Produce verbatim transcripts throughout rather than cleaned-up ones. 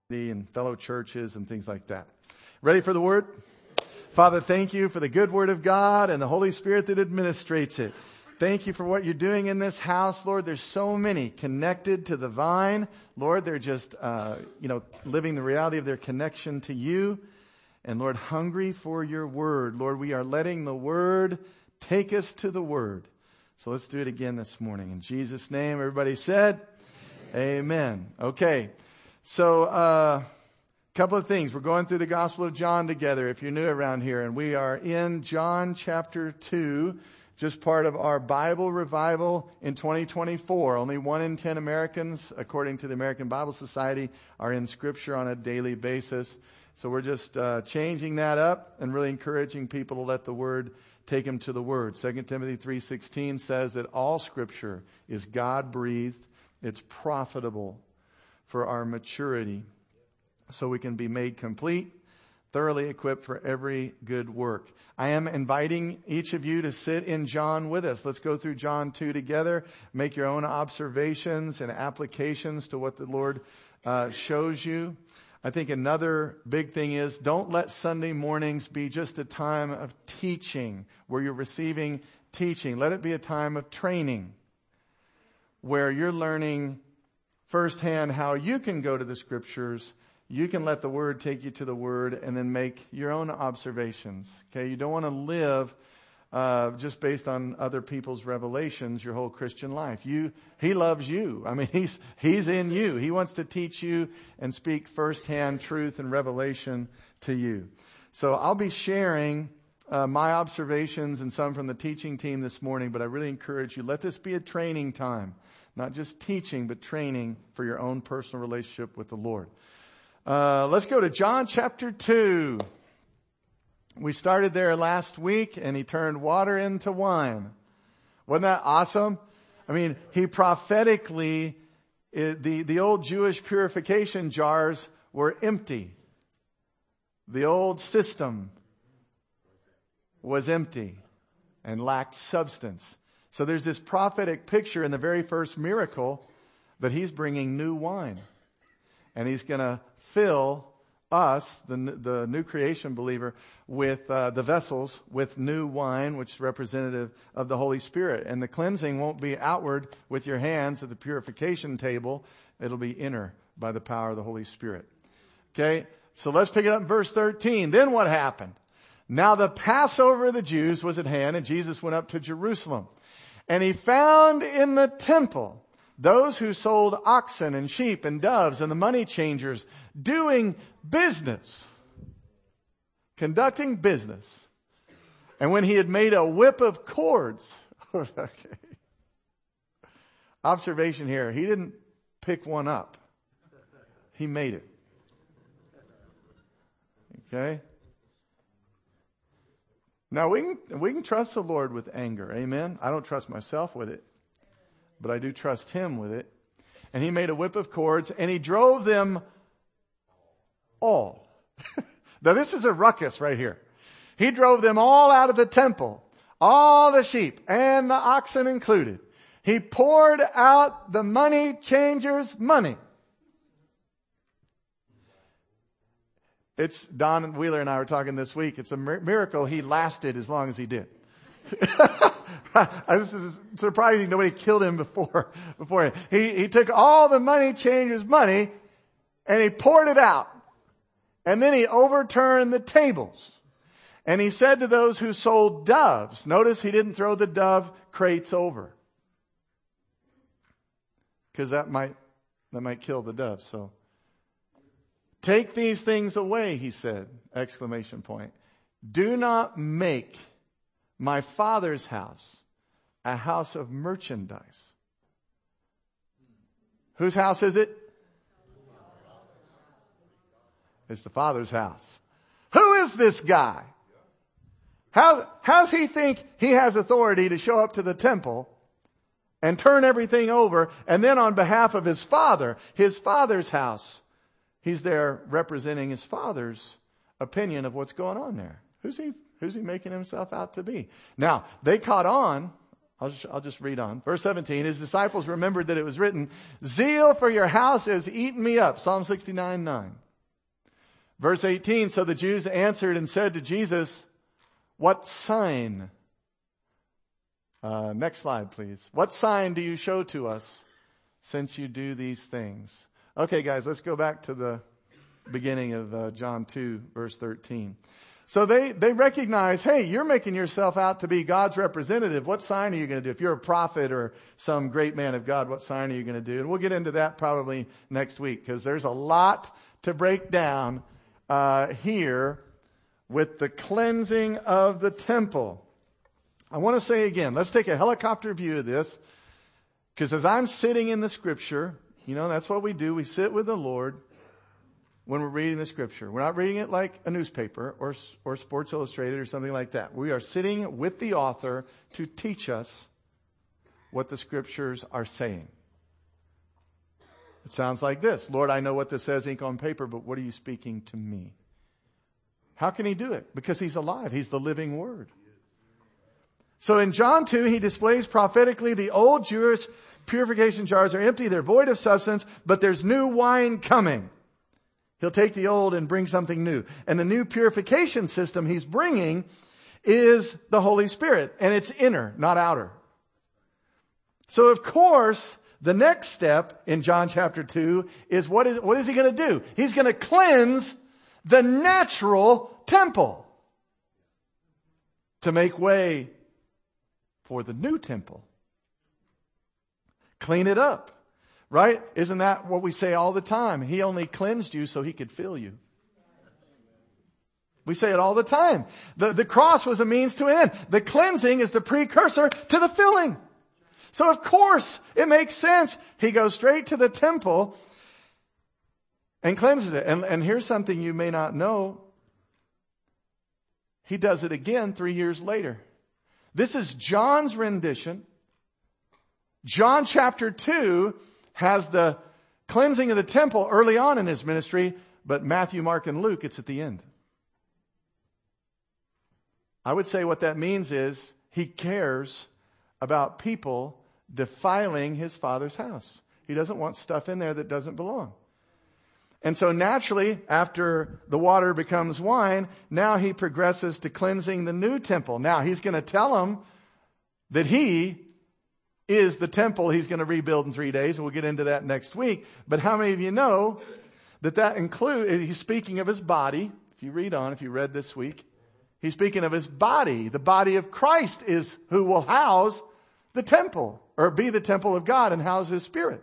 and fellow churches and things like that. Ready for the word? Father, thank you for the good word of God and the Holy Spirit that administrates it. Thank you for what you're doing in this house, Lord. There's so many connected to the vine. Lord, they're just, uh, you know, living the reality of their connection to you. And Lord, hungry for your word. Lord, we are letting the word take us to the word. So let's do it again this morning. In Jesus' name, everybody said, Amen. Amen. Okay. So, a uh, couple of things. We're going through the Gospel of John together, if you're new around here. And we are in John chapter two, just part of our Bible revival in twenty twenty-four. Only one in ten Americans, according to the American Bible Society, are in Scripture on a daily basis. So we're just uh, changing that up and really encouraging people to let the Word take them to the Word. Second Timothy three sixteen says that all Scripture is God-breathed. It's profitable for our maturity, so we can be made complete, thoroughly equipped for every good work. I am inviting each of you to sit in John with us. Let's go through John two together. Make your own observations and applications to what the Lord uh, shows you. I think another big thing is don't let Sunday mornings be just a time of teaching where you're receiving teaching. Let it be a time of training where you're learning firsthand how you can go to the Scriptures. You can let the Word take you to the Word and then make your own observations. Okay, you don't want to live uh, just based on other people's revelations your whole Christian life. You, He loves you. I mean, He's He's in you. He wants to teach you and speak firsthand truth and revelation to you. So I'll be sharing uh, my observations and some from the teaching team this morning, but I really encourage you, let this be a training time. Not just teaching, but training for your own personal relationship with the Lord. Uh, let's go to John chapter two. We started there last week, and he turned water into wine. Wasn't that awesome? I mean, he prophetically, it, the, the old Jewish purification jars were empty. The old system was empty and lacked substance. So there's this prophetic picture in the very first miracle that he's bringing new wine. And he's going to fill us, the, the new creation believer, with uh, the vessels with new wine, which is representative of the Holy Spirit. And the cleansing won't be outward with your hands at the purification table. It'll be inner by the power of the Holy Spirit. Okay, so let's pick it up in verse thirteen. Then what happened? Now the Passover of the Jews was at hand, and Jesus went up to Jerusalem. And he found in the temple those who sold oxen and sheep and doves and the money changers doing business, conducting business. And when he had made a whip of cords, okay. Observation here, he didn't pick one up. He made it. Okay? Now, we can, we can trust the Lord with anger. Amen? I don't trust myself with it, but I do trust Him with it. And he made a whip of cords, and he drove them all. Now, this is a ruckus right here. He drove them all out of the temple, all the sheep, and the oxen included. He poured out the money changers' money. It's Don Wheeler and I were talking this week. It's a miracle he lasted as long as he did. This is surprising nobody killed him before, before he, he took all the money changers' money and he poured it out. And then he overturned the tables. And he said to those who sold doves, notice he didn't throw the dove crates over. Because that might, that might kill the doves. So, take these things away, he said, exclamation point. Do not make my Father's house a house of merchandise. Whose house is it? It's the Father's house. Who is this guy? How, how's he think he has authority to show up to the temple and turn everything over, and then on behalf of his Father, his Father's house, he's there representing his Father's opinion of what's going on there? Who's he, who's he making himself out to be? Now, they caught on I'll just, I'll just read on. Verse seventeen, his disciples remembered that it was written, zeal for your house has eaten me up. Psalm sixty-nine, nine. Verse eighteen, so the Jews answered and said to Jesus, what sign? Uh, next slide, please. What sign do you show to us since you do these things? Okay, guys, let's go back to the beginning of uh, John two, verse thirteen. So they, they recognize, hey, you're making yourself out to be God's representative. What sign are you going to do? If you're a prophet or some great man of God, what sign are you going to do? And we'll get into that probably next week, because there's a lot to break down uh, here with the cleansing of the temple. I want to say again, let's take a helicopter view of this, because as I'm sitting in the scripture, you know, that's what we do. We sit with the Lord when we're reading the scripture. We're not reading it like a newspaper or, or Sports Illustrated or something like that. We are sitting with the author to teach us what the scriptures are saying. It sounds like this. Lord, I know what this says, ink on paper, but what are you speaking to me? How can he do it? Because he's alive. He's the living word. So in John two, he displays prophetically the old Jewish purification jars are empty. They're void of substance, but there's new wine coming. He'll take the old and bring something new. And the new purification system he's bringing is the Holy Spirit. And it's inner, not outer. So of course, the next step in John chapter two is what is, what is he going to do? He's going to cleanse the natural temple to make way for the new temple. Clean it up. Right? Isn't that what we say all the time? He only cleansed you so he could fill you. We say it all the time. The, the cross was a means to an end. The cleansing is the precursor to the filling. So of course, it makes sense. He goes straight to the temple and cleanses it. And, and here's something you may not know. He does it again three years later. This is John's rendition. John chapter two has the cleansing of the temple early on in his ministry, but Matthew, Mark, and Luke, it's at the end. I would say what that means is he cares about people defiling his Father's house. He doesn't want stuff in there that doesn't belong. And so naturally, after the water becomes wine, now he progresses to cleansing the new temple. Now he's going to tell them that he is the temple he's going to rebuild in three days. We'll get into that next week. But how many of you know that that includes, he's speaking of his body. If you read on, if you read this week, he's speaking of his body. The body of Christ is who will house the temple, or be the temple of God and house his Spirit.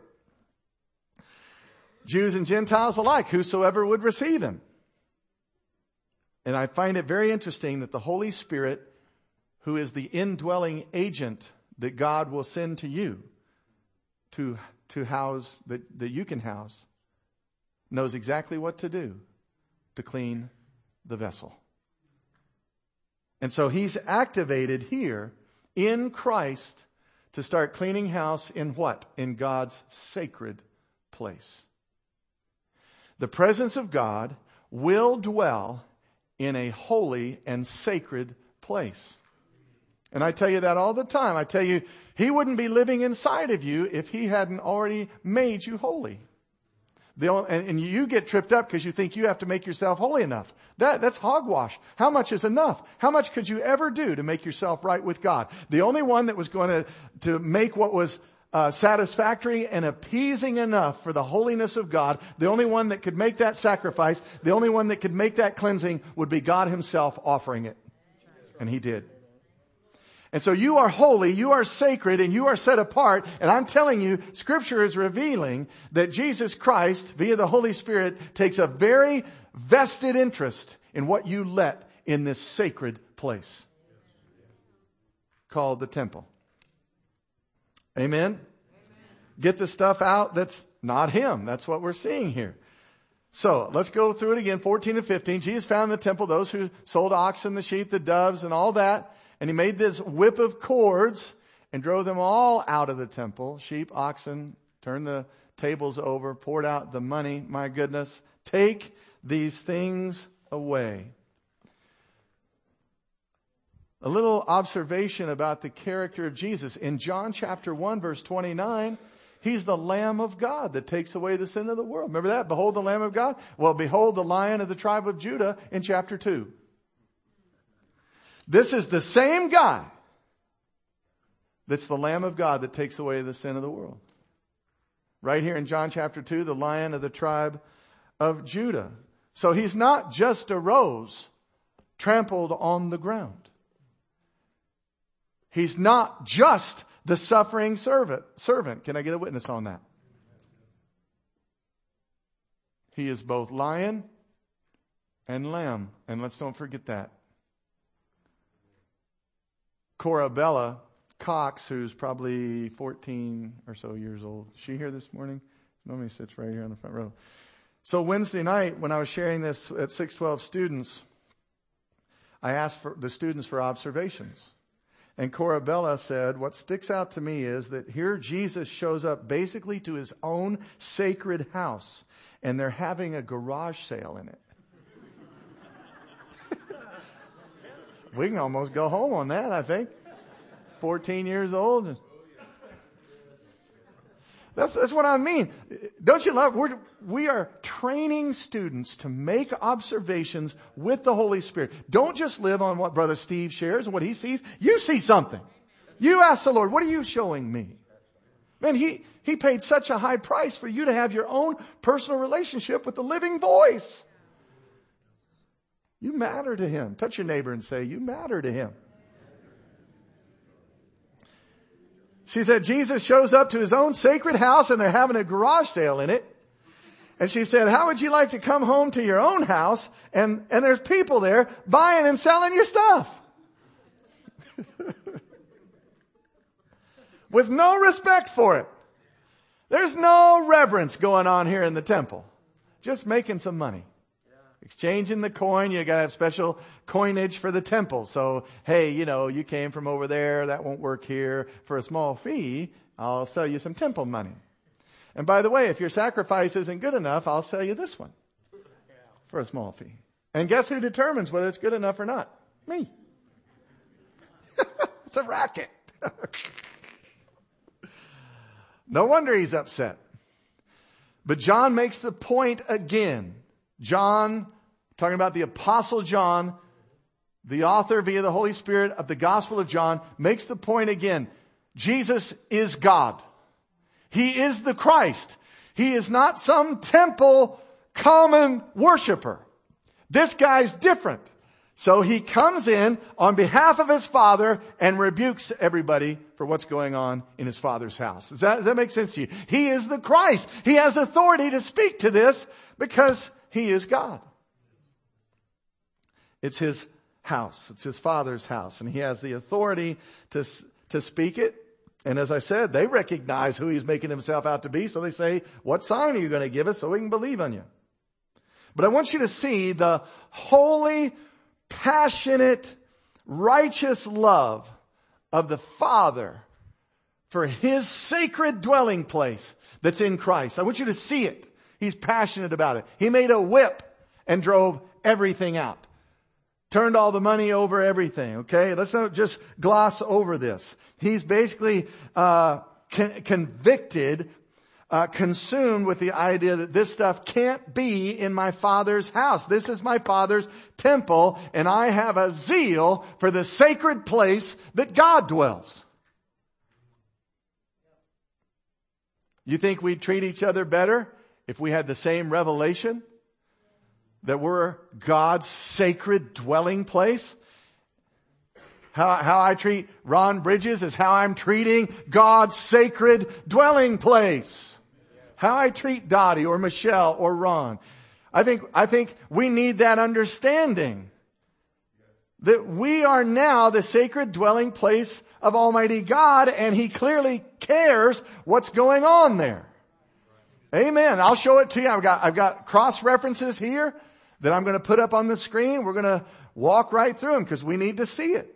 Jews and Gentiles alike, whosoever would receive him. And I find it very interesting that the Holy Spirit, who is the indwelling agent that God will send to you to, to house, that, that you can house, knows exactly what to do to clean the vessel. And so he's activated here in Christ to start cleaning house in what? In God's sacred place. The presence of God will dwell in a holy and sacred place. And I tell you that all the time. I tell you, he wouldn't be living inside of you if he hadn't already made you holy. The only, and, and you get tripped up because you think you have to make yourself holy enough. That, that's hogwash. How much is enough? How much could you ever do to make yourself right with God? The only one that was going to, to make what was uh, satisfactory and appeasing enough for the holiness of God, the only one that could make that sacrifice, the only one that could make that cleansing would be God himself offering it. And he did. And so you are holy, you are sacred, and you are set apart. And I'm telling you, Scripture is revealing that Jesus Christ, via the Holy Spirit, takes a very vested interest in what you let in this sacred place called the temple. Amen? Amen. Get the stuff out that's not him. That's what we're seeing here. So let's go through it again, fourteen and fifteen. Jesus found in the temple those who sold oxen, the sheep, the doves, and all that. And he made this whip of cords and drove them all out of the temple. Sheep, oxen, turned the tables over, poured out the money. My goodness, take these things away. A little observation about the character of Jesus. In John chapter one, verse twenty-nine, He's the Lamb of God that takes away the sin of the world. Remember that? Behold the Lamb of God. Well, behold the Lion of the tribe of Judah in chapter two. This is the same guy that's the Lamb of God that takes away the sin of the world. Right here in John chapter two, the Lion of the tribe of Judah. So He's not just a rose trampled on the ground. He's not just the suffering servant. Servant. Can I get a witness on that? He is both lion and lamb. And let's don't forget that. Corabella Cox, who's probably fourteen or so years old. Is she here this morning? Normally sits right here on the front row. So Wednesday night, when I was sharing this at six twelve students, I asked for the students for observations. And Corabella said, what sticks out to me is that here Jesus shows up basically to His own sacred house, and they're having a garage sale in it. We can almost go home on that, I think. fourteen years old. That's, that's what I mean. Don't you love, we're, we are training students to make observations with the Holy Spirit. Don't just live on what Brother Steve shares and what he sees. You see something. You ask the Lord, what are you showing me? Man, he, he paid such a high price for you to have your own personal relationship with the living voice. You matter to Him. Touch your neighbor and say, you matter to Him. She said, Jesus shows up to His own sacred house and they're having a garage sale in it. And she said, how would you like to come home to your own house and, and there's people there buying and selling your stuff? With no respect for it. There's no reverence going on here in the temple. Just making some money. Exchanging the coin. You got to have special coinage for the temple. So, hey, you know, you came from over there. That won't work here. For a small fee, I'll sell you some temple money. And by the way, if your sacrifice isn't good enough, I'll sell you this one for a small fee. And guess who determines whether it's good enough or not? Me. It's a racket. No wonder he's upset. But John makes the point again. John, talking about the Apostle John, the author via the Holy Spirit of the Gospel of John, makes the point again. Jesus is God. He is the Christ. He is not some temple common worshiper. This guy's different. So He comes in on behalf of His Father and rebukes everybody for what's going on in His Father's house. Does that, does that make sense to you? He is the Christ. He has authority to speak to this because He is God. It's His house. It's His Father's house. And He has the authority to, to speak it. And as I said, they recognize who He's making Himself out to be. So they say, what sign are you going to give us so we can believe on you? But I want you to see the holy, passionate, righteous love of the Father for His sacred dwelling place that's in Christ. I want you to see it. He's passionate about it. He made a whip and drove everything out. Turned all the money over everything, okay? Let's not just gloss over this. He's basically uh con- convicted, uh consumed with the idea that this stuff can't be in my Father's house. This is my Father's temple, and I have a zeal for the sacred place that God dwells. You think we'd treat each other better if we had the same revelation that we're God's sacred dwelling place? How, how I treat Ron Bridges is how I'm treating God's sacred dwelling place. How I treat Dottie or Michelle or Ron. I think, I think we need that understanding. That we are now the sacred dwelling place of Almighty God, and He clearly cares what's going on there. Amen. I'll show it to you. I've got, I've got cross references here that I'm going to put up on the screen. We're going to walk right through them because we need to see it.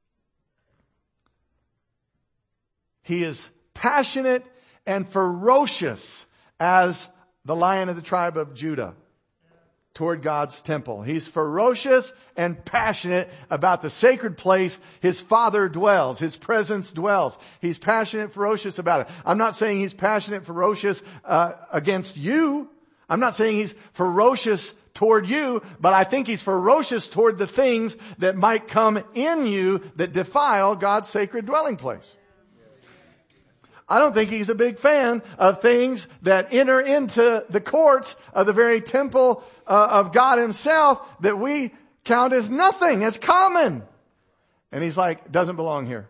He is passionate and ferocious as the Lion of the tribe of Judah. toward God's temple. He's ferocious and passionate about the sacred place his Father dwells, his presence dwells. He's passionate, ferocious about it. I'm not saying he's passionate, ferocious uh, against you. I'm not saying he's ferocious toward you, but I think he's ferocious toward the things that might come in you that defile God's sacred dwelling place. I don't think he's a big fan of things that enter into the courts of the very temple uh, of God himself that we count as nothing, as common. And he's like, doesn't belong here.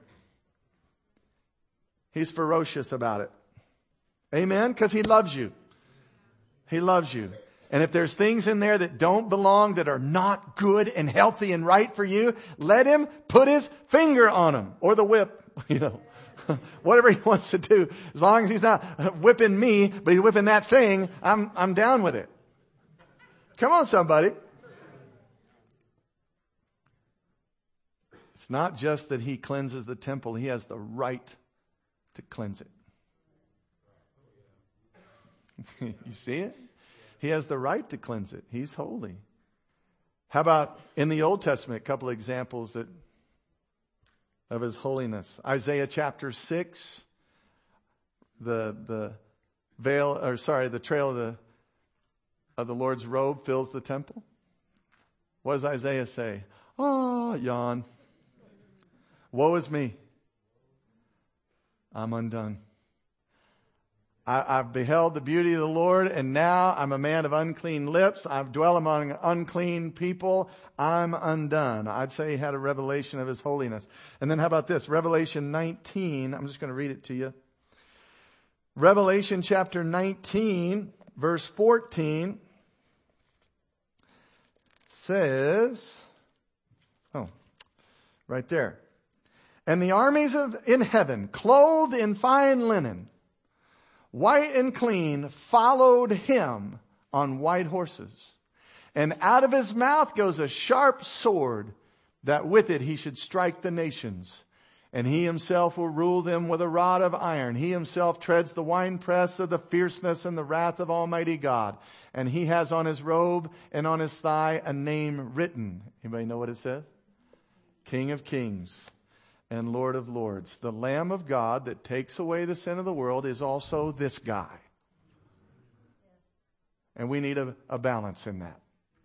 He's ferocious about it. Amen? Because he loves you. He loves you. And if there's things in there that don't belong, that are not good and healthy and right for you, let him put his finger on them. Or the whip, you know. Whatever he wants to do. As long as he's not whipping me, but he's whipping that thing, I'm, I'm down with it. Come on, somebody. It's not just that he cleanses the temple. He has the right to cleanse it. You see it? He has the right to cleanse it. He's holy. How about in the Old Testament, a couple of examples that of his holiness. Isaiah chapter six, the the veil, or sorry, the trail of the of the Lord's robe fills the temple. What does Isaiah say? Oh, yawn. Woe is me. I'm undone. I, I've beheld the beauty of the Lord, and now I'm a man of unclean lips. I dwell among unclean people. I'm undone. I'd say he had a revelation of his holiness. And then how about this? Revelation nineteen. I'm just going to read it to you. Revelation chapter nineteen, verse fourteen says, oh, right there. And the armies of in heaven, clothed in fine linen, white and clean, followed him on white horses. And out of his mouth goes a sharp sword, that with it he should strike the nations. And he himself will rule them with a rod of iron. He himself treads the winepress of the fierceness and the wrath of Almighty God. And he has on his robe and on his thigh a name written. Anybody know what it says? King of Kings and Lord of Lords. The Lamb of God that takes away the sin of the world is also this guy. And we need a, a balance in that.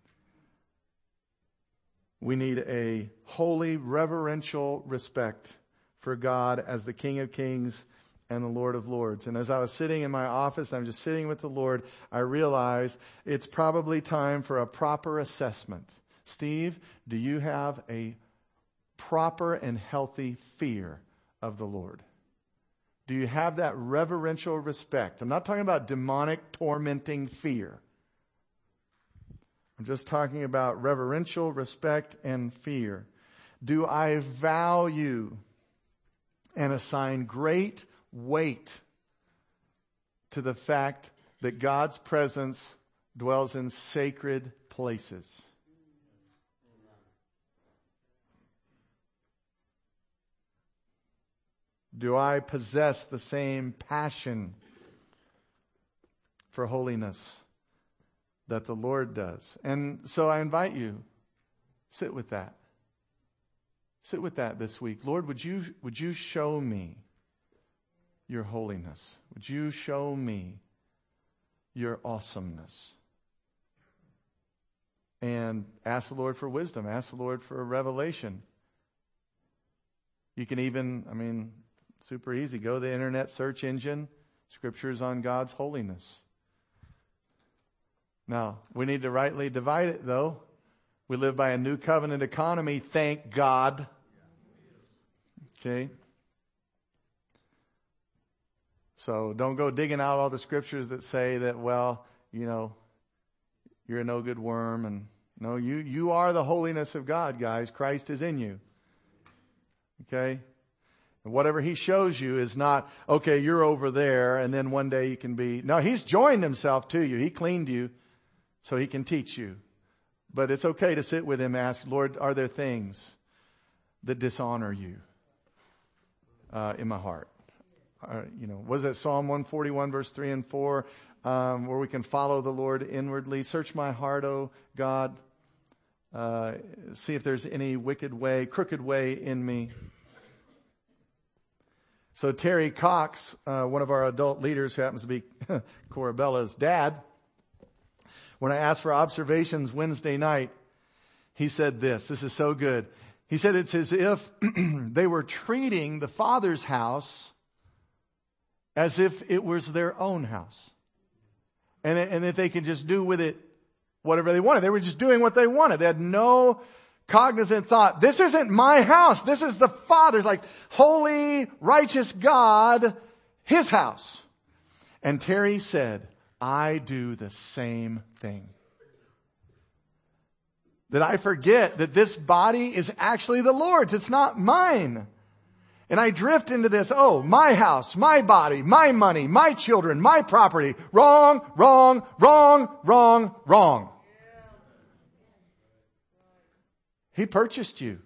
We need a holy, reverential respect for God as the King of Kings and the Lord of Lords. And as I was sitting in my office, I'm just sitting with the Lord, I realized it's probably time for a proper assessment. Steve, do you have a proper and healthy fear of the Lord? Do you have that reverential respect? I'm not talking about demonic, tormenting fear. I'm just talking about reverential respect and fear. Do I value and assign great weight to the fact that God's presence dwells in sacred places? Do I possess the same passion for holiness that the Lord does? And so I invite you, sit with that. Sit with that this week. Lord, would you, would you show me your holiness? Would you show me your awesomeness? And ask the Lord for wisdom. Ask the Lord for a revelation. You can even, I mean, super easy. Go to the internet search engine, scriptures on God's holiness. Now, we need to rightly divide it, though. We live by a new covenant economy, thank God. Okay? So don't go digging out all the scriptures that say that, well, you know, you're a no good worm. And no, you, you are the holiness of God, guys. Christ is in you. Okay? And whatever he shows you is not, okay, you're over there, and then one day you can be. No, he's joined himself to you. He cleaned you so he can teach you. But it's okay to sit with him and ask, Lord, are there things that dishonor you uh, in my heart? Uh, you know, was it Psalm one forty-one verse three and four? um, where we can follow the Lord inwardly. Search my heart, O God. Uh, see if there's any wicked way, crooked way in me. So Terry Cox, uh, one of our adult leaders who happens to be Corabella's dad, when I asked for observations Wednesday night, he said this. This is so good. He said it's as if they were treating the Father's house as if it was their own house. And, and that they could just do with it whatever they wanted. They were just doing what they wanted. They had no cognizant thought. This isn't my house. This is the Father's, like holy, righteous God, His house. And Terry said, I do the same thing. That I forget that this body is actually the Lord's. It's not mine. And I drift into this, oh, my house, my body, my money, my children, my property. Wrong, wrong, wrong, wrong, wrong. He purchased you.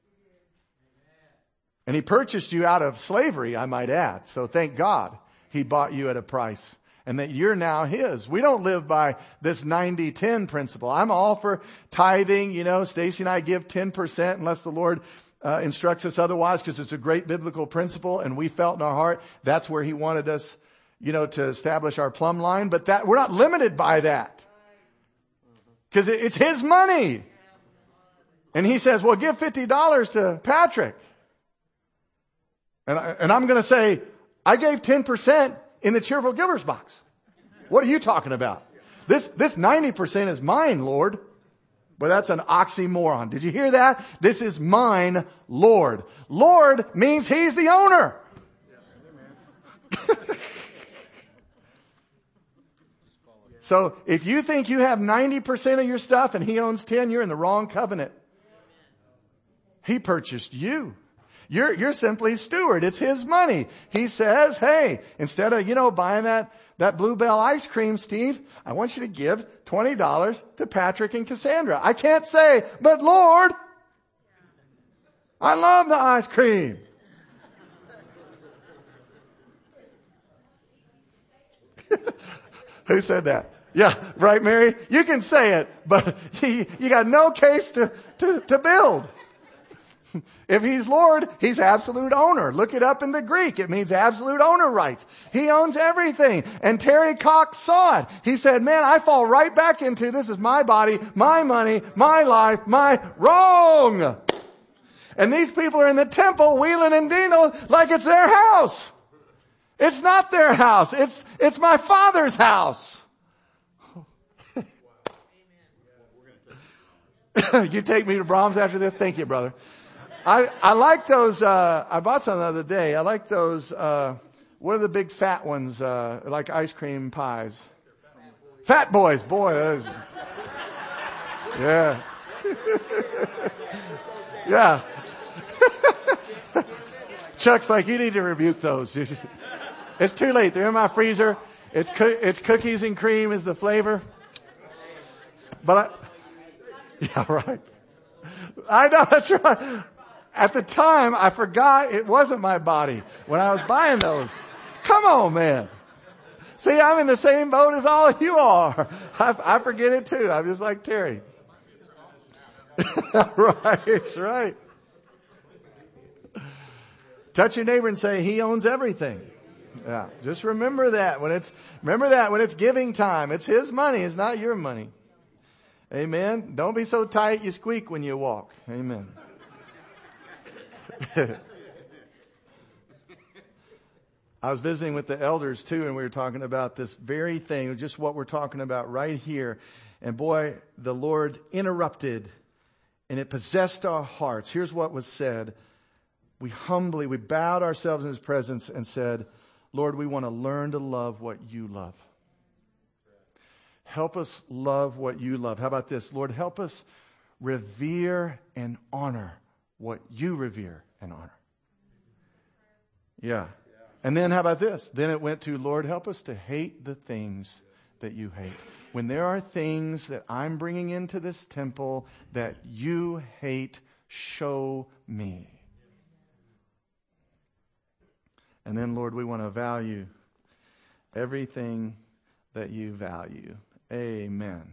And He purchased you out of slavery, I might add. So thank God He bought you at a price. And that you're now His. We don't live by this ninety ten principle. I'm all for tithing. You know, Stacy and I give ten percent unless the Lord uh, instructs us otherwise, because it's a great biblical principle. And we felt in our heart that's where He wanted us, you know, to establish our plumb line. But that we're not limited by that, because it, it's His money. And He says, well, give fifty dollars to Patrick. And, I, and I'm going to say, I gave ten percent in the cheerful givers box. What are you talking about? This, this ninety percent is mine, Lord. But that's an oxymoron. Did you hear that? This is mine, Lord. Lord means He's the owner. So if you think you have ninety percent of your stuff and He owns ten, you're in the wrong covenant. He purchased you. You're, you're simply steward. It's His money. He says, hey, instead of, you know, buying that, that Bluebell ice cream, Steve, I want you to give twenty dollars to Patrick and Cassandra. I can't say, but Lord, I love the ice cream. Who said that? Yeah, right, Mary? You can say it, but you, you got no case to, to, to build. If He's Lord, He's absolute owner. Look it up in the Greek. It means absolute owner rights. He owns everything. And Terry Cox saw it. He said, man, I fall right back into this is my body, my money, my life, my wrong. And these people are in the temple wheeling and dealing like it's their house. It's not their house. It's, it's my Father's house. You take me to Brahms after this? Thank you, brother. I, I like those, uh, I bought some the other day. I like those, uh, what are the big fat ones, uh, like ice cream pies? Fat Boys, boy, those. Yeah. Yeah. Chuck's like, you need to rebuke those. It's too late. They're in my freezer. It's, co- it's cookies and cream is the flavor. But I, yeah, right. I know, that's right. At the time, I forgot it wasn't my body when I was buying those. Come on, man. See, I'm in the same boat as all of you are. I, I forget it too. I'm just like Terry. Right, it's right. Touch your neighbor and say, He owns everything. Yeah, just remember that when it's, remember that when it's giving time. It's His money. It's not your money. Amen. Don't be so tight you squeak when you walk. Amen. I was visiting with the elders too, and we were talking about this very thing, just what we're talking about right here. And boy, the Lord interrupted, and it possessed our hearts. Here's what was said. We humbly, we bowed ourselves in His presence and said, Lord, we want to learn to love what You love. Help us love what You love. How about this? Lord, help us revere and honor what You revere and honor. Yeah. And then how about this? Then it went to, Lord, help us to hate the things that You hate. When there are things that I'm bringing into this temple that You hate, show me. And then, Lord, we want to value everything that you value. Amen.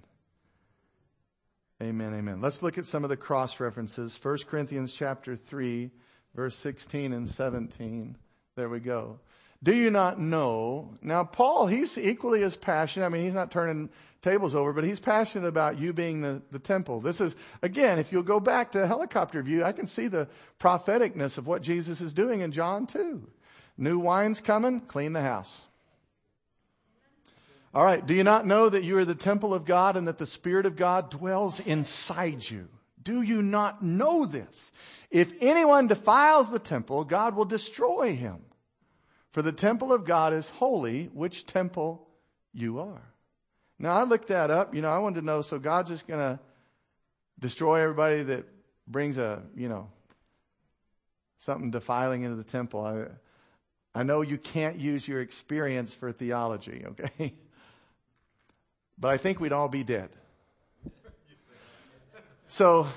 Amen, amen. Let's look at some of the cross references. First Corinthians chapter three, verse sixteen and seventeen. There we go. Do you not know? Now, Paul, he's equally as passionate. I mean, he's not turning tables over, but he's passionate about you being the, the temple. This is, again, if you'll go back to the helicopter view, I can see the propheticness of what Jesus is doing in John two. New wine's coming, clean the house. All right, do you not know that you are the temple of God and that the Spirit of God dwells inside you? Do you not know this? If anyone defiles the temple, God will destroy him. For the temple of God is holy, which temple you are. Now, I looked that up. You know, I wanted to know, so God's just going to destroy everybody that brings a, you know, something defiling into the temple. I, I know you can't use your experience for theology, okay? But I think we'd all be dead. So,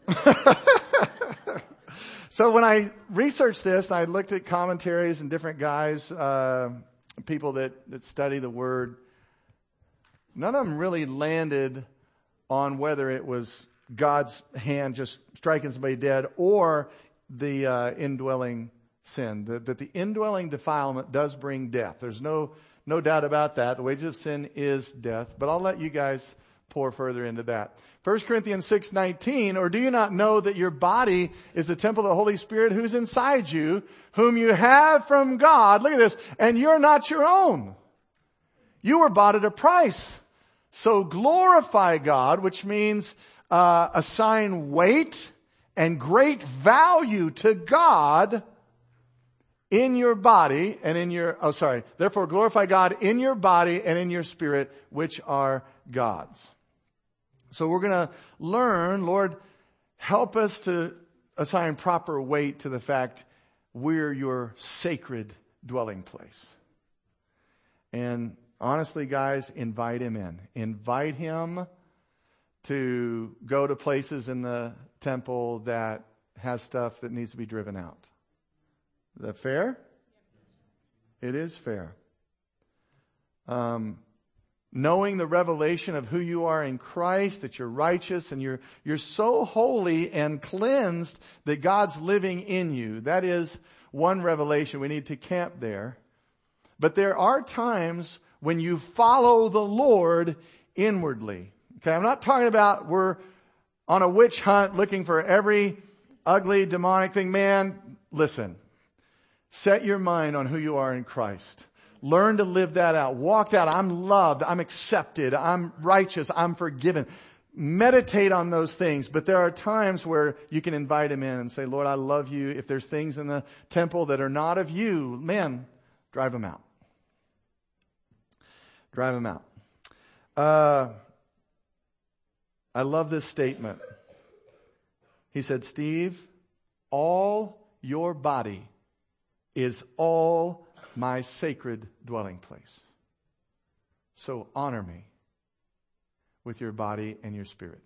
so when I researched this, I looked at commentaries and different guys, uh, people that, that study the Word. None of them really landed on whether it was God's hand just striking somebody dead or the uh, indwelling sin. That, that the indwelling defilement does bring death. There's no no doubt about that. The wages of sin is death. But I'll let you guys pour further into that. First Corinthians six nineteen, or do you not know that your body is the temple of the Holy Spirit who's inside you, whom you have from God? Look at this. And you're not your own. You were bought at a price. So glorify God, which means uh, assign weight and great value to God in your body and in your, oh sorry, therefore glorify God in your body and in your spirit, which are God's. So we're going to learn, Lord, help us to assign proper weight to the fact we're your sacred dwelling place. And honestly, guys, invite him in. Invite him to go to places in the temple that has stuff that needs to be driven out. Is that fair? It is fair. Um, knowing the revelation of who you are in Christ, that you're righteous and you're you're so holy and cleansed that God's living in you. That is one revelation. We need to camp there. But there are times when you follow the Lord inwardly. Okay, I'm not talking about we're on a witch hunt looking for every ugly demonic thing. Man, listen. Set your mind on who you are in Christ. Learn to live that out. Walk that out. I'm loved. I'm accepted. I'm righteous. I'm forgiven. Meditate on those things. But there are times where you can invite him in and say, Lord, I love you. If there's things in the temple that are not of you, man, drive them out. Drive them out. Uh, I love this statement. He said, Steve, all your body is all my sacred dwelling place. So honor me with your body and your spirit.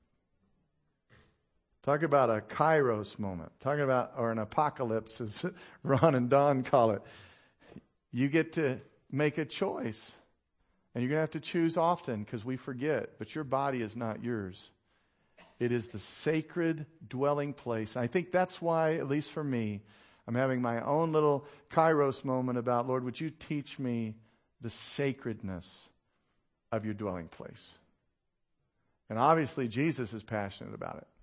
Talk about a kairos moment. Talking about, or an apocalypse, as Ron and Don call it. You get to make a choice. And you're going to have to choose often because we forget. But your body is not yours. It is the sacred dwelling place. And I think that's why, at least for me, I'm having my own little kairos moment about, Lord, would you teach me the sacredness of your dwelling place? And obviously, Jesus is passionate about it.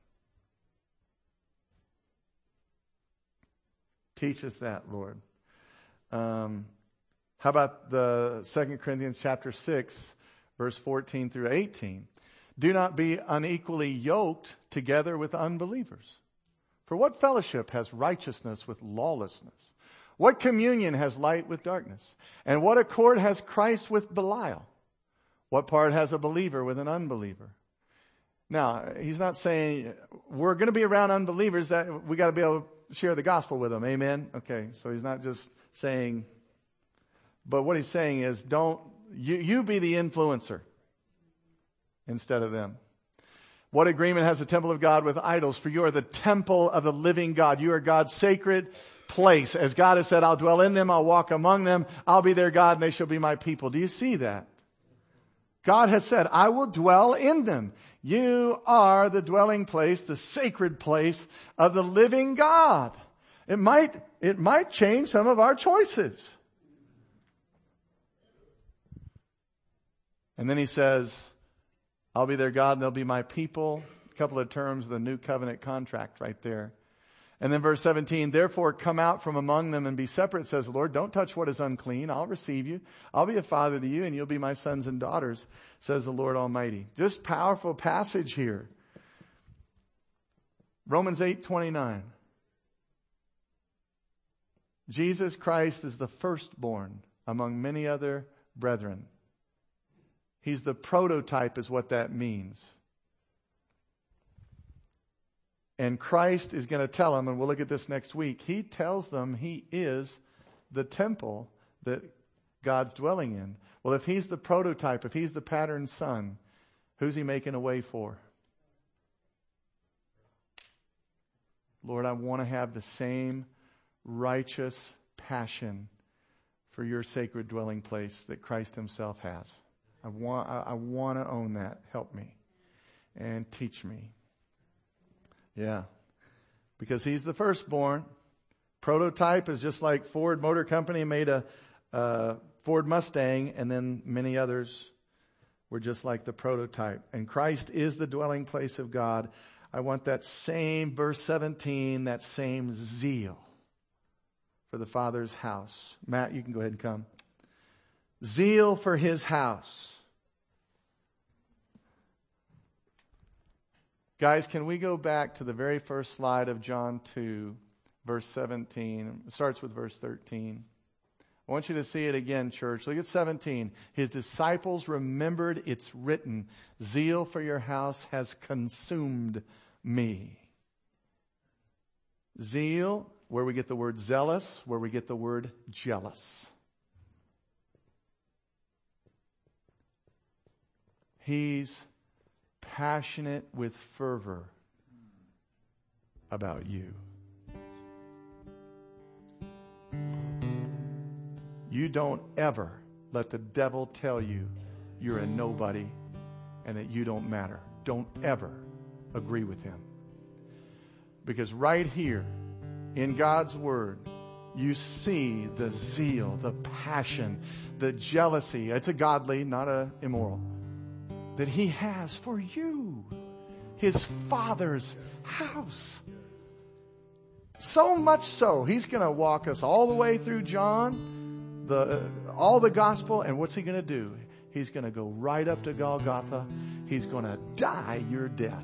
Teach us that, Lord. Um, how about the Second Corinthians chapter six, verse fourteen through eighteen? Do not be unequally yoked together with unbelievers. For what fellowship has righteousness with lawlessness? What communion has light with darkness? And what accord has Christ with Belial? What part has a believer with an unbeliever? Now, he's not saying we're going to be around unbelievers, that we got to be able to share the gospel with them. Amen? Okay, so he's not just saying, but what he's saying is don't, you, you be the influencer instead of them. What agreement has the temple of God with idols? For you are the temple of the living God. You are God's sacred place. As God has said, I'll dwell in them, I'll walk among them, I'll be their God, and they shall be my people. Do you see that? God has said, I will dwell in them. You are the dwelling place, the sacred place of the living God. It might, it might change some of our choices. And then he says, I'll be their God and they'll be my people. A couple of terms of the new covenant contract right there. And then verse seventeen, therefore come out from among them and be separate, says the Lord. Don't touch what is unclean. I'll receive you. I'll be a father to you and you'll be my sons and daughters, says the Lord Almighty. Just powerful passage here. Romans eight twenty-nine. Jesus Christ is the firstborn among many other brethren. He's the prototype is what that means. And Christ is going to tell them, and we'll look at this next week, he tells them he is the temple that God's dwelling in. Well, if he's the prototype, if he's the pattern son, who's he making a way for? Lord, I want to have the same righteous passion for your sacred dwelling place that Christ himself has. I want, I, I want to own that. Help me and teach me. Yeah, because he's the firstborn. Prototype is just like Ford Motor Company made a uh, Ford Mustang, and then many others were just like the prototype. And Christ is the dwelling place of God. I want that same, verse seventeen, that same zeal for the Father's house. Matt, you can go ahead and come. Zeal for his house. Guys, can we go back to the very first slide of John two, verse seventeen? It starts with verse thirteen. I want you to see it again, church. Look at seventeen. His disciples remembered, it's written, zeal for your house has consumed me. Zeal, where we get the word zealous, where we get the word jealous. He's passionate with fervor about you. You don't ever let the devil tell you you're a nobody and that you don't matter. Don't ever agree with him. Because right here in God's Word, you see the zeal, the passion, the jealousy. It's a godly, not a immoral. That he has for you, his Father's house. So much so, he's going to walk us all the way through John, the uh, all the gospel, and what's he going to do? He's going to go right up to Golgotha. He's going to die your death.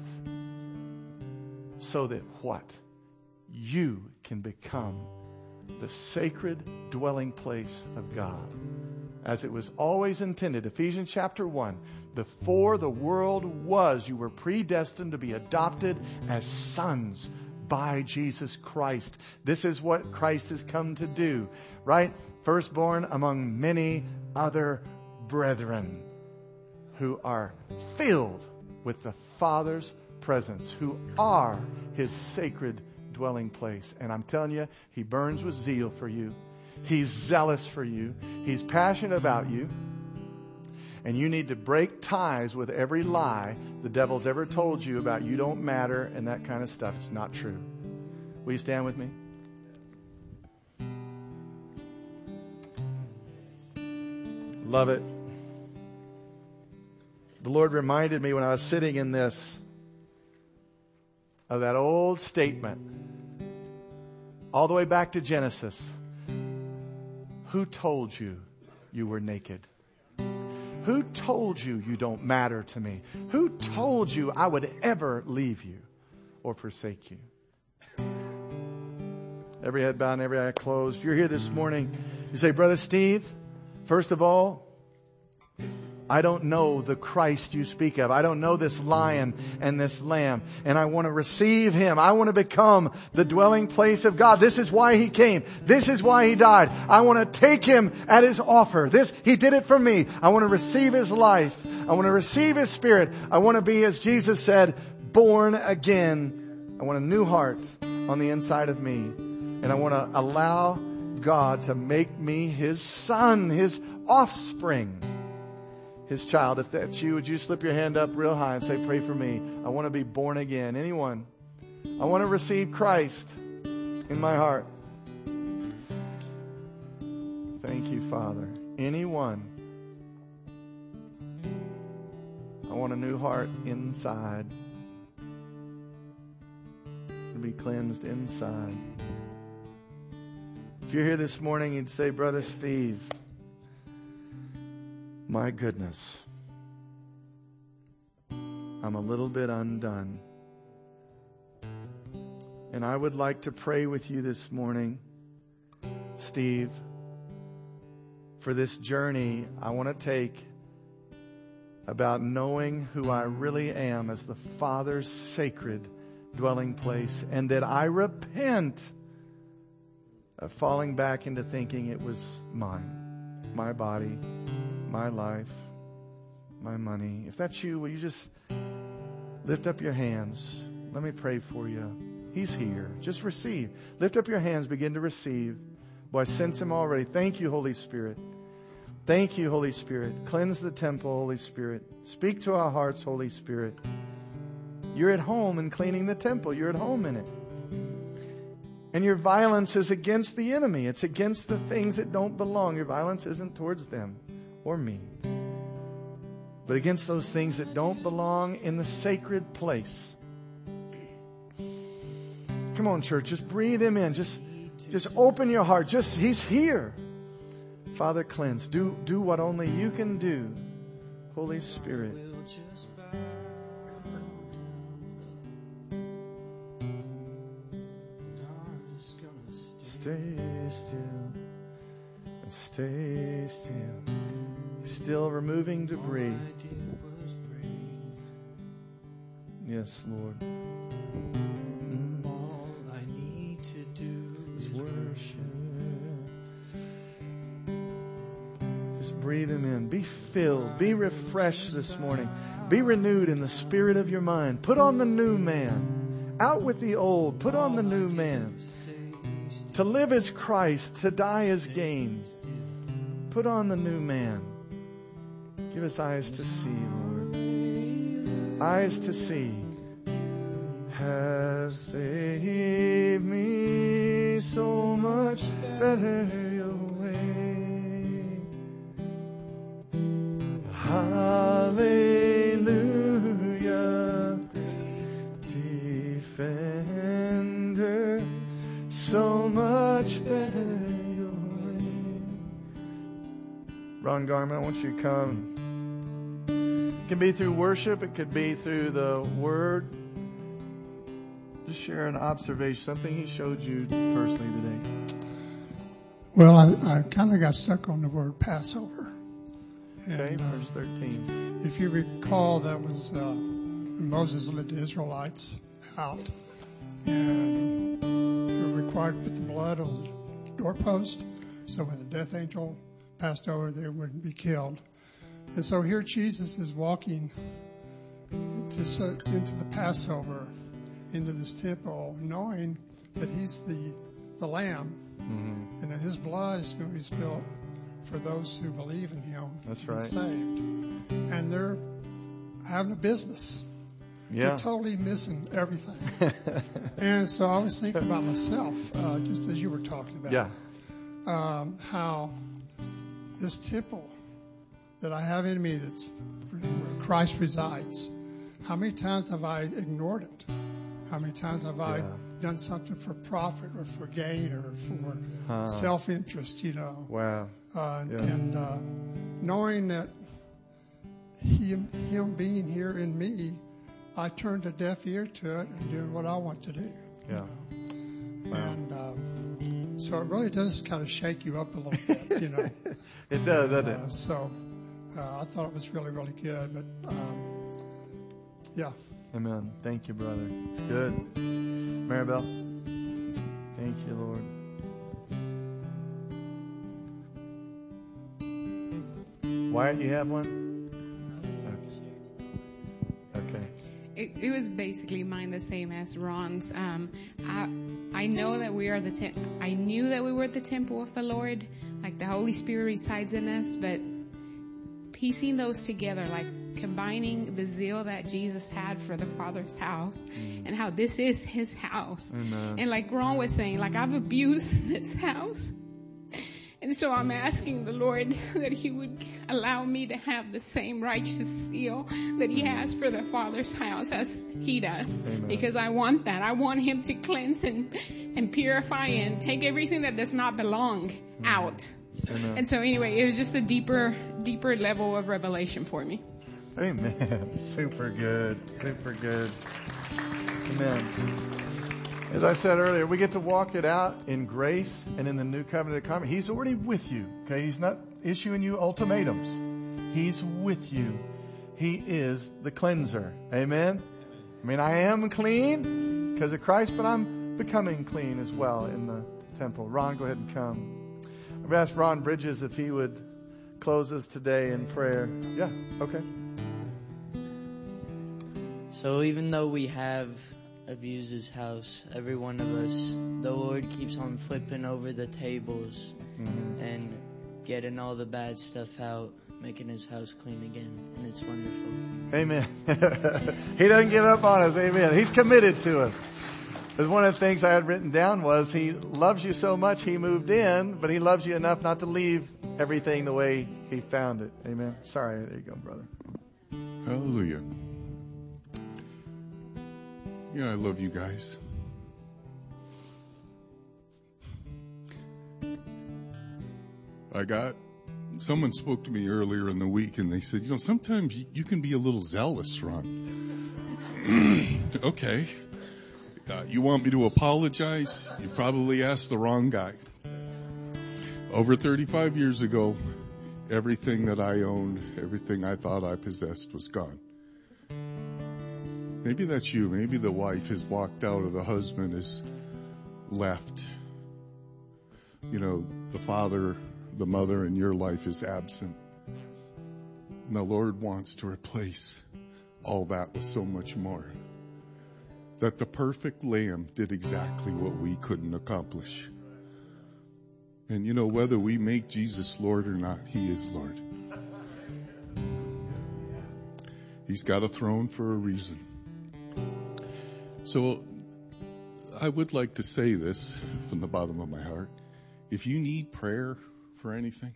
So that what? You can become the sacred dwelling place of God. As it was always intended. Ephesians chapter one. Before the world was, you were predestined to be adopted as sons by Jesus Christ. This is what Christ has come to do. Right? Firstborn among many other brethren who are filled with the Father's presence, who are his sacred dwelling place. And I'm telling you, he burns with zeal for you. He's zealous for you. He's passionate about you. And you need to break ties with every lie the devil's ever told you about you don't matter and that kind of stuff. It's not true. Will you stand with me? Love it. The Lord reminded me when I was sitting in this of that old statement all the way back to Genesis. Who told you you were naked? Who told you you don't matter to me? Who told you I would ever leave you or forsake you? Every head bowed and every eye closed. If you're here this morning, you say, Brother Steve, first of all, I don't know the Christ you speak of. I don't know this lion and this lamb. And I want to receive him. I want to become the dwelling place of God. This is why he came. This is why he died. I want to take him at his offer. This, he did it for me. I want to receive his life. I want to receive his spirit. I want to be, as Jesus said, born again. I want a new heart on the inside of me. And I want to allow God to make me his son, his offspring. his child. If that's you, would you slip your hand up real high and say, pray for me. I want to be born again. Anyone? I want to receive Christ in my heart. Thank you, Father. Anyone? I want a new heart inside. To be cleansed inside. If you're here this morning, you'd say, Brother Steve, my goodness, I'm a little bit undone. And I would like to pray with you this morning, Steve, for this journey I want to take about knowing who I really am as the Father's sacred dwelling place, and that I repent of falling back into thinking it was mine, my body, my life, my money. If that's you, will you just lift up your hands? Let me pray for you. He's here. Just receive. Lift up your hands. Begin to receive. Boy, I sense him already. Thank you, Holy Spirit. Thank you, Holy Spirit. Cleanse the temple, Holy Spirit. Speak to our hearts, Holy Spirit. You're at home in cleaning the temple. You're at home in it. And your violence is against the enemy. It's against the things that don't belong. Your violence isn't towards them or me, but against those things that don't belong in the sacred place. Come on, church. Just breathe him in. Just, just open your heart. Just, he's here. Father, cleanse. Do, do what only you can do. Holy Spirit. Stay still and stay still. Still removing debris. Yes, Lord. Mm. All I need to do is worship. Just breathe him in. Be filled. Be refreshed this morning. Be renewed in the spirit of your mind. Put on the new man. Out with the old. Put on the new man. To live is Christ. To die is gain. Put on the new man. Give us eyes to see, Lord. Eyes to see. Have saved me so much better your way. Hallelujah. Defender, so much better your way. Ron Garman, I want you to come. It can be through worship. It could be through the word. Just share an observation, something he showed you personally today. Well, I, I kind of got stuck on the word Passover. Okay, and, verse thirteen. Uh, if you recall, that was uh, when Moses led the Israelites out, and they were required to put the blood on the doorpost, so when the death angel passed over, they wouldn't be killed. And so here Jesus is walking into, into the Passover, into this temple, knowing that he's the, the lamb, mm-hmm. and that his blood is going to be spilled for those who believe in him. That's to be right. saved. And they're having a business. Yeah. They're totally missing everything. And so I was thinking about myself, uh, just as you were talking about. Yeah. Um, how this temple that I have in me, that's where Christ resides, how many times have I ignored it? How many times have I yeah. done something for profit or for gain or for huh. self-interest, you know? Wow. Uh, yeah. And uh, knowing that him, him being here in me, I turned a deaf ear to it and doing what I want to do. Yeah. You know? Wow. And um, so it really does kind of shake you up a little bit, you know? It does, doesn't uh, it? So uh, I thought it was really, really good. But um, yeah. Amen. Thank you, brother. It's good. Maribel. Thank you, Lord. Wyatt, you have one? Okay. It, it was basically mine, the same as Ron's. Um, I, I know that we are the. Te- I knew that we were the temple of the Lord, like the Holy Spirit resides in us. But piecing those together, like combining the zeal that Jesus had for the Father's house mm. and how this is his house. Amen. And like Ron was saying, like I've abused this house. And so I'm asking the Lord that he would allow me to have the same righteous zeal that he has for the Father's house as he does. Amen. Because I want that. I want him to cleanse and, and purify and take everything that does not belong mm. out. Amen. And so anyway, it was just a deeper, deeper level of revelation for me. Amen. Super good. Super good. Amen. As I said earlier, we get to walk it out in grace and in the new covenant of karma. He's already with you. Okay. He's not issuing you ultimatums. He's with you. He is the cleanser. Amen. I mean, I am clean because of Christ, but I'm becoming clean as well in the temple. Ron, go ahead and come. I've asked Ron Bridges if he would close us today in prayer. Yeah. Okay. So even though we have abused his house, every one of us, the Lord keeps on flipping over the tables mm-hmm. and getting all the bad stuff out, making his house clean again. And it's wonderful. Amen. He doesn't give up on us. Amen. He's committed to us. Because one of the things I had written down was he loves you so much he moved in, but he loves you enough not to leave everything the way he found it. Amen. Sorry. There you go, brother. Hallelujah. Yeah, I love you guys. I got, someone spoke to me earlier in the week and they said, you know, sometimes you, you can be a little zealous, Ron. Okay. Uh, you want me to apologize? You probably asked the wrong guy. Over thirty-five years ago, everything that I owned, everything I thought I possessed was gone. Maybe that's you. Maybe the wife has walked out or the husband has left. You know, the father, the mother in your life is absent. And the Lord wants to replace all that with so much more. That the perfect lamb did exactly what we couldn't accomplish. And you know, whether we make Jesus Lord or not, he is Lord. He's got a throne for a reason. So I would like to say this from the bottom of my heart. If you need prayer for anything,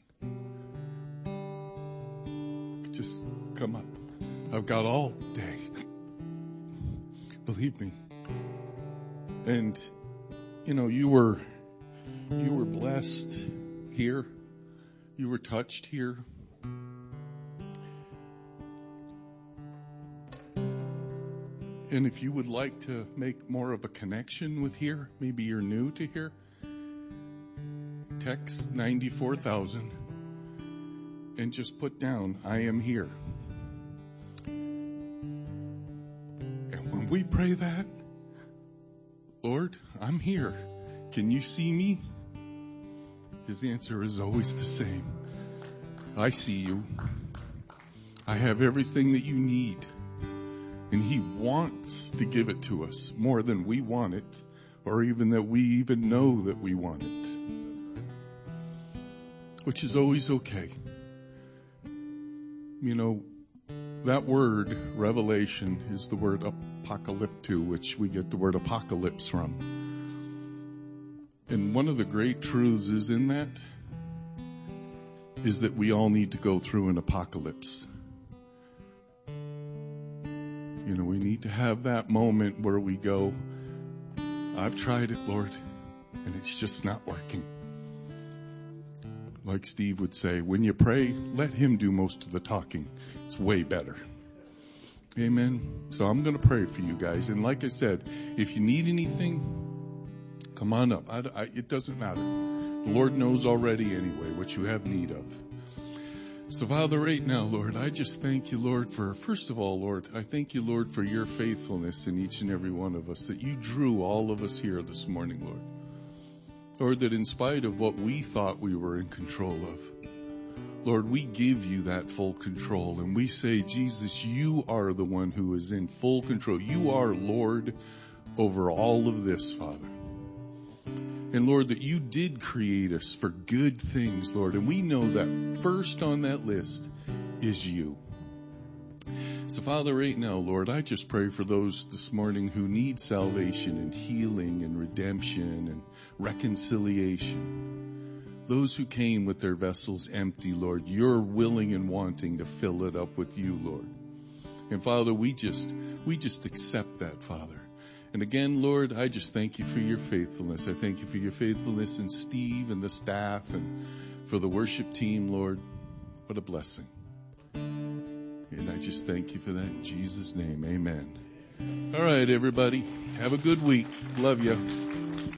just come up. I've got all day. Believe me. And, you know, you were, you were blessed here. You were touched here. And if you would like to make more of a connection with here, maybe you're new to here, text ninety-four thousand and just put down, I am here. And when we pray that, Lord, I'm here. Can you see me? His answer is always the same. I see you. I have everything that you need. And he wants to give it to us more than we want it, or even that we even know that we want it. Which is always okay. You know, that word, revelation, is the word apocalypto, which we get the word apocalypse from. And one of the great truths is in that is that we all need to go through an apocalypse. You know, we need to have that moment where we go, I've tried it, Lord, and it's just not working. Like Steve would say, when you pray, let him do most of the talking. It's way better. Amen. So I'm going to pray for you guys. And like I said, if you need anything, come on up. I, I, it doesn't matter. The Lord knows already anyway what you have need of. So Father, right now, Lord, I just thank you, Lord, for, first of all, Lord, I thank you, Lord, for your faithfulness in each and every one of us, that you drew all of us here this morning, Lord. Lord, that in spite of what we thought we were in control of, Lord, we give you that full control and we say, Jesus, you are the one who is in full control. You are Lord over all of this, Father. And Lord, that you did create us for good things, Lord. And we know that first on that list is you. So Father, right now, Lord, I just pray for those this morning who need salvation and healing and redemption and reconciliation. Those who came with their vessels empty, Lord, you're willing and wanting to fill it up with you, Lord. And Father, we just, we just accept that, Father. And again, Lord, I just thank you for your faithfulness. I thank you for your faithfulness in Steve and the staff and for the worship team, Lord. What a blessing. And I just thank you for that in Jesus' name. Amen. All right, everybody. Have a good week. Love you.